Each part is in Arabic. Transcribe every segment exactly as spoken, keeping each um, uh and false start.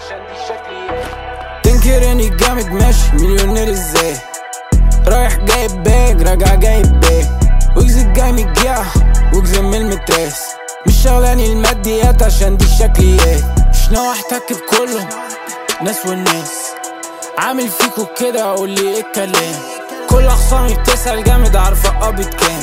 عشان دي شكليات. تنكر اني جامد ماشي مليونير ازاي؟ رايح جايب باج راجع جايب باج، وجز جاي متجيع وجز من المتراس. مش شغلاني الماديات عشان دي الشكليات. مش ناوي احتك بكله ناس والناس، عامل فيكو كده قولي ايه الكلام. كل اخصامي بتسأل جامد عارفة قابض كام.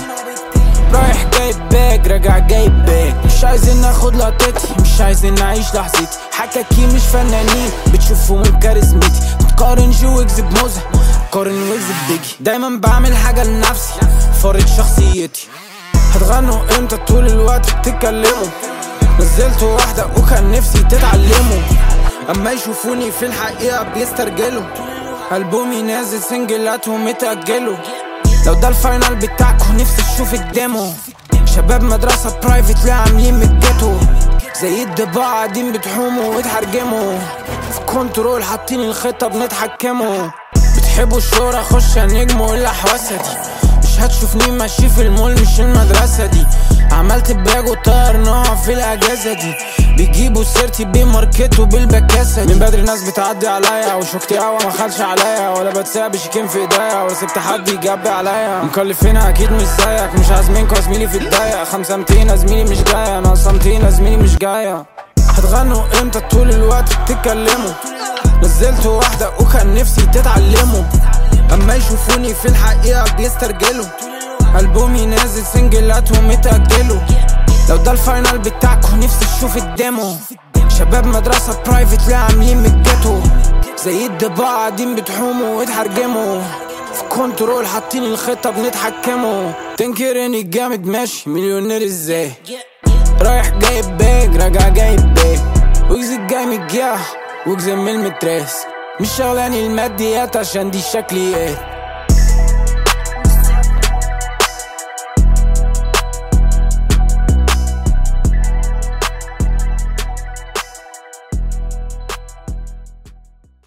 رايح جايب باج راجع جايب باج، مش عايزين ناخد لقطتي مش عايزين نعيش لحظتي. حكاكي مش فنانين بتشوفوا من كاريزمتي. متقارنش ويجز بموزة قارن ويجز ببيجي. دايما بعمل حاجة لنفسي فارض شخصيتي. هتغنوا امتى طول الوقت بتتكلموا؟ نزلت واحدة وكان نفسي تتعلموا، اما يشوفوني في الحقيقة بيسترجلوا. ألبومي نازل سنجلاتهم متأجلوا. لو ده الفاينل بتاعكو نفسي اشوف الديمو. شباب مدرسة برايفت لا عاملين متجتو، زي الضباع قاعدين بتحوموا وتحرجموا. في كنترول حاطين الخطة بنتحكموا. بتحبوا الشهرة خش نجموا الا حواسة دي. مش هتشوفني ماشي في المول مش المدرسة دي. عملت باج وطير نوع في الاجازة دي. بيجيبوا سيرتي بماركتو بالبكاسة دي. من بدري ناس بتعدي عليا وشوكتي قوى ما خدش عليا، ولا بتساب شيكين في ايديا ولا سبت حد يجبي عليا. مكلفينها اكيد مش زيك مش عازمينكوا زميلي في الضيق. خمسة ميتين زميلي مش جاية ناقصة ميتين زميلي مش جاية. هتغنوا امتى طول الوقت بتتكلموا؟ نزلت واحدة وكان نفسي تتعلموا، اما يشوفوني في الحقيقة بيسترجلوا. ألبومي نازل سنجلاتهم متأجلوا. لو ده الفاينل بتاعكو نفسي اشوف الديمو. شباب مدرسة برايفت لا عاملين متجتو، زي الضباع قاعدين بتحوموا وتحرجموا. في كنترول حاطين الخطة بنتحكموا. تنكر اني جامد ماشي مليونير ازاي؟ رايح جايب باج راجع جايب باج، وجز جاي متجيع وجز من المتراس. مش شغلاني الماديات عشان دي الشكليات.